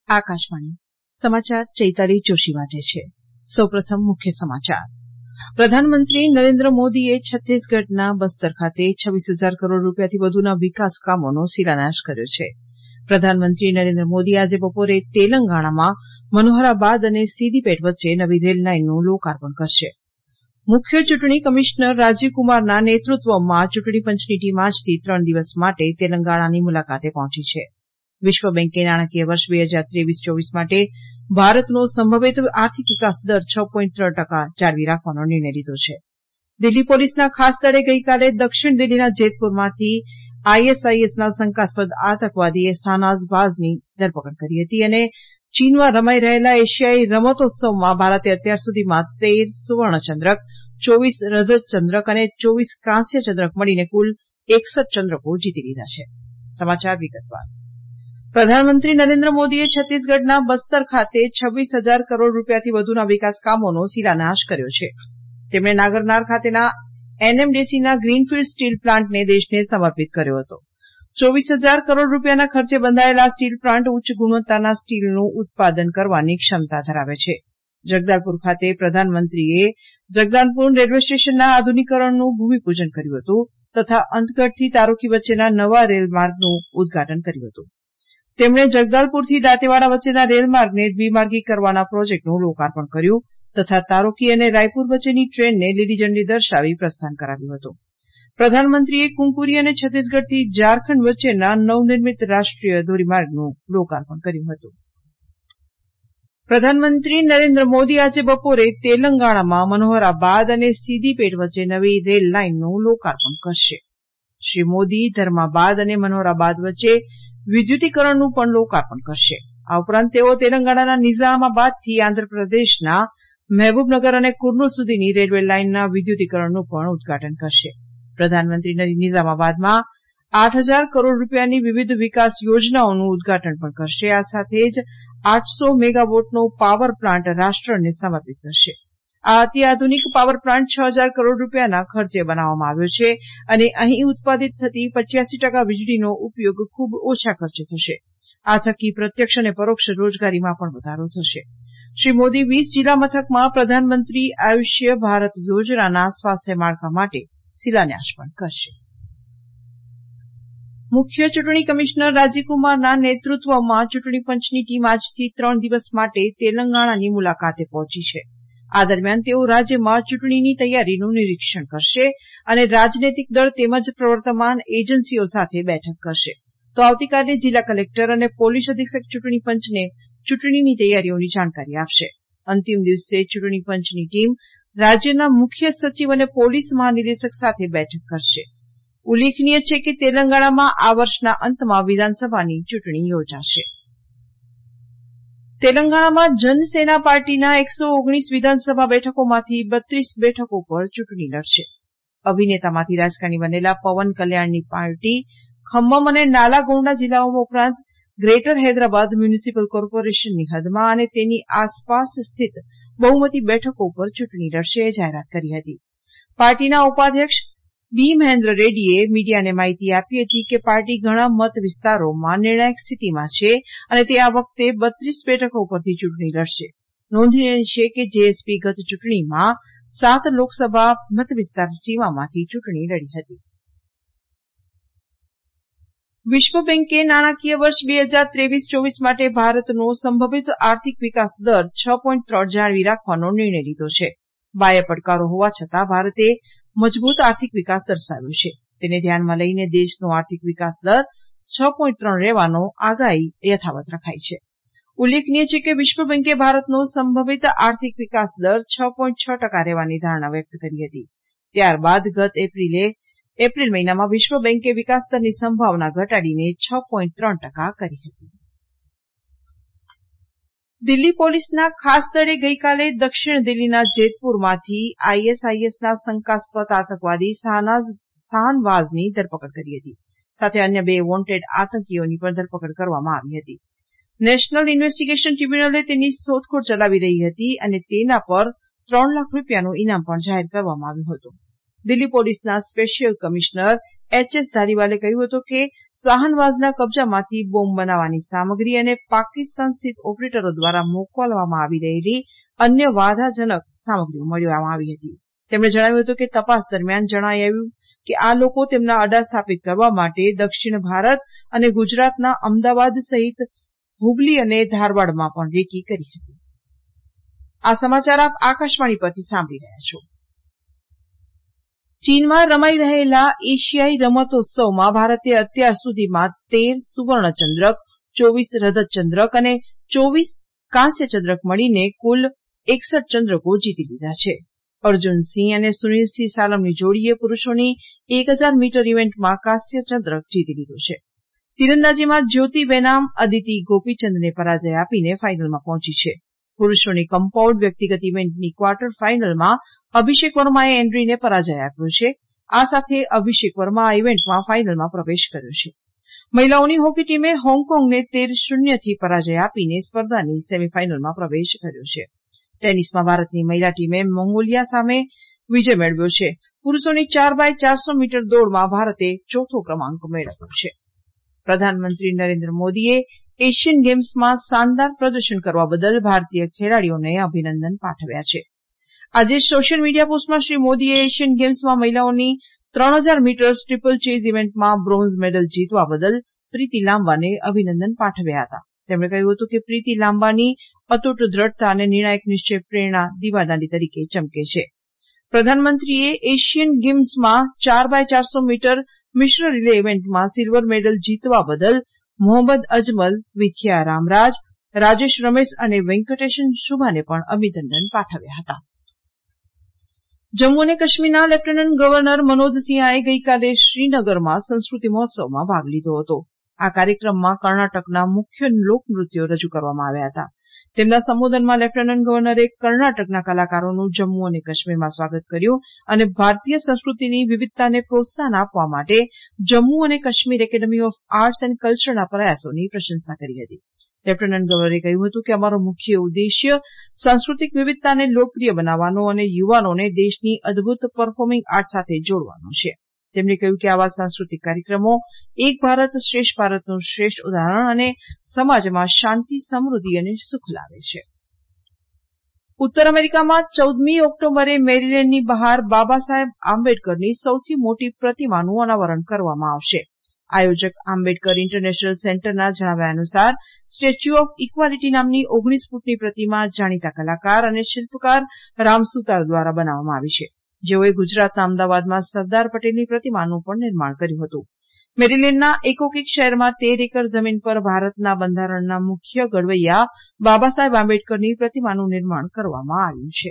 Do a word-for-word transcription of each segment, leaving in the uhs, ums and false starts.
આકાશવાણી સમાચાર ચૈતાલી જોશી વાંચે છે. સૌપ્રથમ મુખ્ય સમાચાર. પ્રધાનમંત્રી નરેન્દ્ર મોદીએ છત્તીસગઢના બસ્તર ખાતે છવ્વીસ હજાર કરોડ રૂપિયાથી વધુના વિકાસ કામોનો શિલાન્યાસ કર્યો છે. પ્રધાનમંત્રી નરેન્દ્ર મોદી આજે બપોરે તેલંગાણામાં મનોહરાબાદ અને સિદીપેટ વચ્ચે નવી રેલ લાઇનનું લોકાર્પણ કરશે. મુખ્ય ચૂંટણી કમિશનર રાજીવ કુમારના નેતૃત્વમાં ચૂંટણી પંચની ટીમ આજથી ત્રણ દિવસ માટે તેલંગાણાની મુલાકાતે પહોંચી છે. વિશ્વ બેંકે નાણાકીય વર્ષ બે હજાર ત્રેવીસ ચોવીસ માટે ભારતનો સંભવિત આર્થિક વિકાસ દર છ પોઈન્ટ ત્રણ ટકા જાળવી રાખવાનો નિર્ણય લીધો છે. દિલ્હી પોલીસના ખાસ દળે ગઈકાલે દક્ષિણ દિલ્હીના જેતપુરમાંથી આઈએસઆઈએસના શંકાસ્પદ આતંકવાદી શાહનવાઝ વાઝની ધરપકડ કરી હતી અને ચીનમાં રમાઈ રહેલા એશિયાઈ રમતોત્સવમાં ભારતે અત્યાર સુધીમાં તેર સુવર્ણચંદ્રક, ચોવીસ રજતચંદ્રક અને ચોવીસ કાંસ્ય ચંદ્રક મળીને કુલ એકસઠ ચંદ્રકો જીતી લીધા છે. સમાચાર વિગતવાર. પ્રધાનમંત્રી નરેન્દ્ર મોદીએ છત્તીસગઢના બસ્તર ખાતે છવ્વીસ હજાર કરોડ રૂપિયાથી વધુના વિકાસ કામોનો શિલાન્યાસ કર્યો છે. તેમણે નાગરનાર ખાતેના એનએમડીસીના ગ્રીનફિલ્ડ સ્ટીલ પ્લાન્ટને દેશને સમર્પિત કર્યો હતો. ચોવીસ હજાર કરોડ રૂપિયાના ખર્ચે બંધાયેલા સ્ટીલ પ્લાન્ટ ઉચ્ચ ગુણવત્તાના સ્ટીલનું ઉત્પાદન કરવાની ક્ષમતા ધરાવે છે. જગદાલપુર ખાતે પ્રધાનમંત્રીએ જગદાલપુર રેલવે સ્ટેશનના આધુનિકીકરણનું ભૂમિપૂજન કર્યું હતું તથા અંતગઢથી તારોકી વચ્ચેના નવા રેલમાર્ગનું ઉદઘાટન કર્યું હતું. તેમણે જગદાલપુરથી દાંતેવાડા વચ્ચેના રેલમાર્ગને દ્વિમાર્ગી કરવાના પ્રોજેક્ટનું લોકાર્પણ કર્યું તથા તારોકી અને રાયપુર વચ્ચેની ટ્રેનને લીલી ઝંડી દર્શાવી પ્રસ્થાન કરાવ્યું હતું. પ્રધાનમંત્રીએ કુંકુરી અને છત્તીસગઢથી ઝારખંડ વચ્ચેના નવનિર્મિત રાષ્ટ્રીય ધોરીમાર્ગનું લોકાર્પણ કર્યું હતું. પ્રધાનમંત્રી નરેન્દ્ર મોદી આજે બપોરે તેલંગાણામાં મનોહરાબાદ અને સિદીપેટ વચ્ચે નવી રેલ લાઇનનું લોકાર્પણ કરશે. શ્રી મોદી ધર્માબાદ અને મનોહરાબાદ વચ્ચે વિદ્યુતીકરણનું પણ લોકાર્પણ કરશે. આ ઉપરાંત તેઓ તેલંગાણાના નિઝામાબાદથી આંધ્રપ્રદેશના મહેબૂબનગર અને કુર્નૂલ સુધીની રેલવે લાઇનના વિદ્યુતીકરણનું પણ ઉદઘાટન કરશે. પ્રધાનમંત્રી નિઝામાબાદમાં આઠ હજાર કરોડ રૂપિયાની વિવિધ વિકાસ યોજનાઓનું ઉદઘાટન પણ કરશે. આ સાથે જ આઠસો મેગાવોટનો પાવર પ્લાન્ટ રાષ્ટ્રને સમર્પિત કરશે. આ અત્યાધુનિક પાવર પ્લાન્ટ છ હજાર કરોડ રૂપિયાના ખર્ચે બનાવવામાં આવ્યો છે અને અહીં ઉત્પાદિત થતી પચ્યાસી ટકા વીજળીનો ઉપયોગ ખૂબ ઓછા ખર્ચે થશે. આ થકી પ્રત્યક્ષ અને પરોક્ષ રોજગારીમાં પણ વધારો થશે. શ્રી મોદી વીસ જિલ્લા મથકમાં પ્રધાનમંત્રી આયુષ્ય ભારત યોજનાના સ્વાસ્થ્ય માળખા માટે શિલાન્યાસ પણ કરશે. મુખ્ય ચૂંટણી કમિશનર રાજીવ કુમારના નેતૃત્વમાં ચૂંટણી પંચની ટીમ આજથી ત્રણ દિવસ માટે તેલંગાણાની મુલાકાતે પહોંચી છે. આ દરમિયાન તેઓ રાજ્યમાં ચૂંટણીની તૈયારીનું નિરીક્ષણ કરશે અને રાજનૈતિક દળ તેમજ પ્રવર્તમાન એજન્સીઓ સાથે બેઠક કરશે. તો આવતીકાલે જિલ્લા કલેક્ટર અને પોલીસ અધિક્ષક ચૂંટણી પંચને ચૂંટણીની તૈયારીઓની જાણકારી આપશે. અંતિમ દિવસે ચૂંટણી પંચની ટીમ રાજ્યના મુખ્ય સચિવ અને પોલીસ મહાનિદેશક સાથે બેઠક કરશે. ઉલ્લેખનીય છે કે તેલંગાણામાં આ વર્ષના અંતમાં વિધાનસભાની ચૂંટણી યોજાશે. તેલંગાણામાં જનસેના પાર્ટીના એકસો ઓગણીસ વિધાનસભા બેઠકોમાંથી બત્રીસ બેઠકો પર ચૂંટણી લડશે. અભિનેતામાંથી રાજકારણી બનેલા પવન કલ્યાણની પાર્ટી ખમ્મમ અને નાલાગોંડા જિલ્લાઓમાં ઉપરાંત ગ્રેટર હૈદરાબાદ મ્યુનિસિપલ કોર્પોરેશનની હદમાં અને તેની આસપાસ સ્થિત બહુમતી બેઠકો પર ચૂંટણી લડશે જાહેરાત કરી હતી. પાર્ટીના ઉપાધ્યક્ષ બી મહેન્દ્ર રેડ્ડીએ મીડિયાને માહિતી આપી હતી કે પાર્ટી ઘણા મત વિસ્તારોમાં નિર્ણાયક સ્થિતિમાં છે અને તે આ વખતે બત્રીસ બેઠકો પરથી ચૂંટણી લડશે. નોંધનીય છે કે જેએસપી ગત ચૂંટણીમાં સાત લોકસભા મતવિસ્તાર સીમામાંથી ચૂંટણી લડી હતી. વિશ્વ બેંકે નાણાકીય વર્ષ બે હજાર ત્રેવીસ ચોવીસ માટે ભારતનો સંભવિત આર્થિક વિકાસ દર છ પોઈન્ટ ત્રણ જાળવી રાખવાનો નિર્ણય લીધો છે. બાહ્ય પડકારો હોવા છતાં ભારતે મજબૂત આર્થિક વિકાસ દર્શાવ્યો છે. તેને ધ્યાનમાં લઈને દેશનો આર્થિક વિકાસ દર છ પોઈન્ટ ત્રણ રહેવાનો આગાહી યથાવત રખાઈ છે. ઉલ્લેખનીય છે કે વિશ્વ બેંકે ભારતનો સંભવિત આર્થિક વિકાસ દર છ પોઈન્ટ છ ટકા રહેવાની ધારણા વ્યક્ત કરી હતી. ત્યારબાદ ગત એપ્રિલે એપ્રિલ મહિનામાં વિશ્વ બેંકે વિકાસ દરની સંભાવના ઘટાડીને છ પોઈન્ટ ત્રણ ટકા કરી હતી. દિલ્હી પોલીસના ખાસ દળે ગઈકાલે દક્ષિણ દિલ્હીના જેતપુરમાંથી આઈએસઆઈએસના શંકાસ્પદ આતંકવાદી શાહનવાઝની ધરપકડ કરી હતી. સાથે અન્ય બે વોન્ટેડ આતંકીઓની પણ ધરપકડ કરવામાં આવી હતી. નેશનલ ઇન્વેસ્ટિગેશન ટ્રિબ્યુનલે તેની શોધખોળ ચલાવી રહી હતી અને તેના પર ત્રણ લાખ રૂપિયાનું ઇનામ પણ જાહેર કરવામાં આવ્યું હતું. દિલ્હી પોલીસના સ્પેશિયલ કમિશનર એચ એસ ધારીવાલે કહ્યું હતું કે શાહનવાઝના કબજામાંથી બોમ્બ બનાવવાની સામગ્રી અને પાકિસ્તાન સ્થિત ઓપરેટરો દ્વારા મોકલવામાં આવી રહેલી અન્ય વાધાજનક સામગ્રીઓ મળવામાં આવી હતી. તેમણે જણાવ્યું હતું કે તપાસ દરમિયાન જણાઈ આવ્યું કે આ લોકો તેમના અડ્ડા સ્થાપિત કરવા માટે દક્ષિણ ભારત અને ગુજરાતના અમદાવાદ સહિત હુબલી અને ધારવાડમાં પણ રેકી કરી હતી. આ સમાચાર આપ આકાશવાણી પરથી સાંભળી રહ્યા છો. ચીનમાં રમાઈ રહેલા એશિયાઈ રમતોત્સવમાં ભારતે અત્યાર સુધીમાં તેર સુવર્ણચંદ્રક, ચોવીસ રજતચંદ્રક અને ચોવીસ કાંસ્યચંદ્રક મળીને કુલ એકસઠ ચંદ્રકો જીતી લીધા છે. અર્જુનસિંહ અને સુનિલસિંહ સાલમની જોડીએ પુરૂષોની એક હજાર મીટર ઇવેન્ટમાં કાંસ્યચંદ્રક જીતી લીધો છે. તીરંદાજીમાં જ્યોતિ બેનામ અદિતિ ગોપીચંદને પરાજય આપીને ફાઇનલમાં પહોંચી છે. પુરૂષોની કમ્પાઉન્ડ વ્યક્તિગત ઇવેન્ટની ક્વાર્ટર ફાઇનલમાં અભિષેક વર્માએ એન્ડ્રીને પરાજય આપ્યો છે. આ સાથે અભિષેક વર્મા આ ઇવેન્ટમાં ફાઇનલમાં પ્રવેશ કર્યો છે. મહિલાઓની હોકી ટીમે હોંગકોંગને તેર શૂન્યથી પરાજય આપીને સ્પર્ધાની સેમીફાઇનલમાં પ્રવેશ કર્યો છે. ટેનિસમાં ભારતની મહિલા ટીમે મોંગોલિયા સામે વિજય મેળવ્યો છે. પુરૂષોની ચાર બાય ચારસો મીટર દોડમાં ભારતે ચોથો ક્રમાંક મેળવ્યો છે. પ્રધાનમંત્રી નરેન્દ્ર મોદીએ એશિયન ગેમ્સમાં શાનદાર પ્રદર્શન કરવા બદલ ભારતીય ખેલાડીઓને અભિનંદન પાઠવ્યા છે. આજે સોશિયલ મીડિયા પોસ્ટમાં શ્રી મોદીએ એશિયન ગેમ્સમાં મહિલાઓની ત્રણ હજાર મીટર ટ્રિપલ ચેઝ ઇવેન્ટમાં બ્રોન્ઝ મેડલ જીતવા બદલ પ્રીતિ લાંબાને અભિનંદન પાઠવ્યા હતા. તેમણે કહ્યું હતું કે પ્રીતિ લાંબાની અતૂટ દ્રઢતા અને નિર્ણાયક નિશ્ચય પ્રેરણા દીવાદાંડી તરીકે ચમકે છે. પ્રધાનમંત્રીએ એશિયન ગેમ્સમાં ચાર બાય ચારસો મીટર મિશ્ર રિલે ઇવેન્ટમાં સિલ્વર મેડલ જીતવા બદલ મોહમ્મદ અજમલ, વિથિયા રામરાજ, રાજેશ રમેશ અને વેંકટેશન શુભાને પણ અભિનંદન પાઠવ્યા હતા. જમ્મુ અને કાશ્મીરના લેફ્ટનન્ટ ગવર્નર મનોજ સિંહાએ ગઈકાલે શ્રીનગરમાં સંસ્કૃતિ મહોત્સવમાં ભાગ લીધો હતો. આ કાર્યક્રમમાં કર્ણાટકના મુખ્ય લોકનૃત્યો રજૂ કરવામાં આવ્યા હતા. તેમના સંબોધનમાં લેફ્ટનન્ટ ગવર્નરે કર્ણાટકના કલાકારોનું જમ્મુ અને કાશ્મીરમાં સ્વાગત કર્યું અને ભારતીય સંસ્કૃતિની વિવિધતાને પ્રોત્સાહન આપવા માટે જમ્મુ અને Kashmir academy of arts and કલ્ચરના પ્રયાસોની પ્રશંસા કરી હતી. લેફ્ટનન્ટ ગવર્નરે કહ્યું હતું કે અમારો મુખ્ય ઉદ્દેશ્ય સાંસ્કૃતિક વિવિધતાને લોકપ્રિય બનાવવાનો અને યુવાનોને દેશની અદભુત પરફોર્મિંગ આર્ટ સાથે જોડવાનો છે. તેમણે કહ્યું કે આવા સાંસ્કૃતિક કાર્યક્રમો એક ભારત શ્રેષ્ઠ ભારતનું શ્રેષ્ઠ ઉદાહરણ અને સમાજમાં શાંતિ, સમૃદ્ધિ અને સુખ લાવે છે. ઉત્તર અમેરિકામાં ચૌદમી ઓક્ટોબરે મેરીલેન્ડની બહાર બાબા સાહેબ આંબેડકરની સૌથી મોટી પ્રતિમાનું અનાવરણ કરવામાં આવશે. આયોજક આંબેડકર ઇન્ટરનેશનલ સેન્ટરના જણાવ્યા અનુસાર સ્ટેચ્યુ ઓફ ઇક્વાલિટી નામની ઓગણીસ ફૂટની પ્રતિમા જાણીતા કલાકાર અને શિલ્પકાર રામ સુતાર દ્વારા બનાવવામાં આવી છે, જેઓએ ગુજરાતના અમદાવાદમાં સરદાર પટેલની પ્રતિમાનું પણ નિર્માણ કર્યું હતું. મેરીલેન્ડના એકોકિક શહેરમાં તેર એકર જમીન પર ભારતના બંધારણના મુખ્ય ઘડવૈયા બાબા સાહેબ આંબેડકરની પ્રતિમાનું નિર્માણ કરવામાં આવ્યું છે.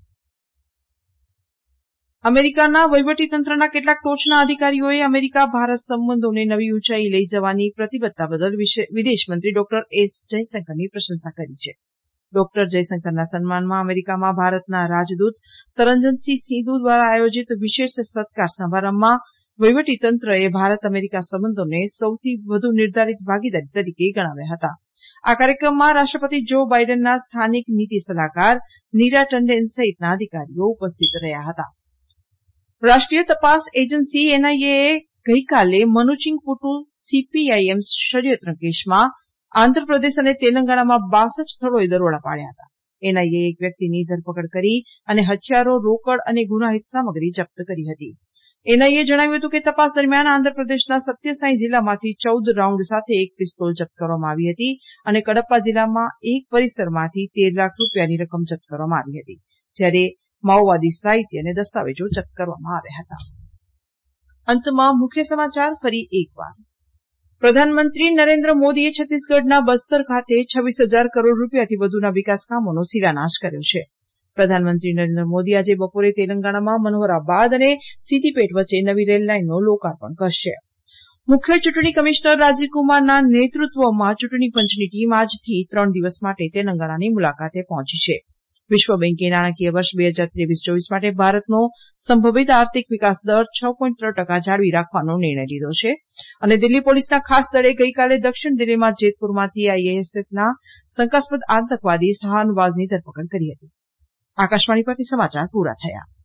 અમેરિકાના વહીવટીતંત્રના કેટલાક ટોચના અધિકારીઓએ અમેરિકા ભારત સંબંધોને નવી ઊંચાઈ લઈ જવાની પ્રતિબદ્ધતા બદલ વિદેશમંત્રી ડોક્ટર એસ જયશંકરની પ્રશંસા કરી છે. ડોક્ટર જયશંકરના સન્માનમાં અમેરિકામાં ભારતના રાજદૂત તરંજનસિંહ સિંધુ દ્વારા આયોજિત વિશેષ સત્કાર સમારંભમાં વહીવટીતંત્રએ ભારત અમેરિકા સંબંધોને સૌથી વધુ નિર્ધારિત ભાગીદારી તરીકે ગણાવ્યા હતા. આ કાર્યક્રમમાં રાષ્ટ્રપતિ જો બાઇડનના સ્થાનિક નીતિ સલાહકાર નીરા ટંડન સહિતના અધિકારીઓ ઉપસ્થિત રહ્યા હતા. રાષ્ટ્રીય તપાસ એજન્સી એનઆઈએએ ગઈકાલે મનુચિંગપુટુ સીપીઆઈએમ ષડયંત્ર કેસમાં આંધ્રપ્રદેશ અને તેલંગાણામાં બાસઠ સ્થળોએ દરોડા પાડ્યા હતા. એનઆઈએ એક વ્યક્તિની ધરપકડ કરી અને હથિયારો, રોકડ અને ગુનાહિત સામગ્રી જપ્ત કરી હતી. એનઆઈએ જણાવ્યું હતું કે તપાસ દરમિયાન આંધ્રપ્રદેશના સત્યસાઈ જિલ્લામાંથી ચૌદ રાઉન્ડ સાથે એક પિસ્તોલ જપ્ત કરવામાં આવી હતી અને કડપ્પા જિલ્લામાં એક પરિસરમાંથી તેર લાખ રૂપિયાની રકમ જપ્ત કરવામાં આવી હતી, જ્યારે માઓવાદી સાહિત્ય અને દસ્તાવેજો જપ્ત કરવામાં આવ્યા હતા. અંતમાં મુખ્ય સમાચાર ફરી એકવાર. પ્રધાનમંત્રી નરેન્દ્ર મોદીએ છત્તીસગઢના બસ્તર ખાતે છવ્વીસ હજાર કરોડ રૂપિયાથી વધુના વિકાસ કામોનો શિલાન્યાસ કર્યો છે. પ્રધાનમંત્રી નરેન્દ્ર મોદી આજે બપોરે તેલંગાણામાં મનોહરાબાદ અને સિદ્દીપેટ વચ્ચે નવી રેલ લાઇનનું લોકાર્પણ કરશે. મુખ્ય ચૂંટણી કમિશનર રાજીવકુમારના નેતૃત્વમાં ચૂંટણી પંચની ટીમ આજથી ત્રણ દિવસ માટે તેલંગાણાની મુલાકાતે પહોંચી છે. વિશ્વ બેંકે નાણાકીય વર્ષ બે હજાર ત્રેવીસ ચોવીસ માટે ભારતનો સંભવિત આર્થિક વિકાસ દર છ પોઈન્ટ ત્રણ ટકા જાળવી રાખવાનો નિર્ણય લીધો છે. અને દિલ્હી પોલીસના ખાસ દળે ગઈકાલે દક્ષિણ દિલ્હીમાં જેતપુરમાંથી આઈએસએસના શંકાસ્પદ આતંકવાદી શાહનવાઝની ધરપકડ કરી હતી. આકાશવાણી પરથી સમાચાર પૂરા થયા.